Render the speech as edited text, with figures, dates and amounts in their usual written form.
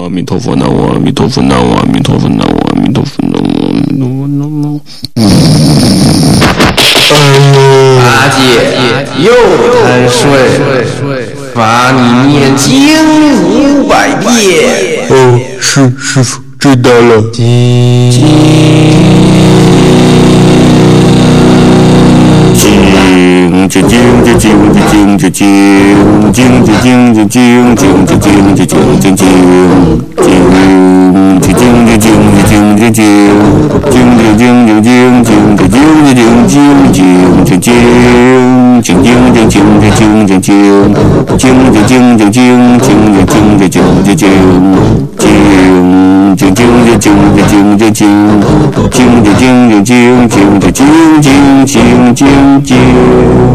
阿弥陀佛，南无阿弥陀佛，南无阿弥陀佛，南无阿弥陀佛，南无阿弥陀佛，南无。 八戒又贪睡，罚你念经500遍。 哦，师父知道了。经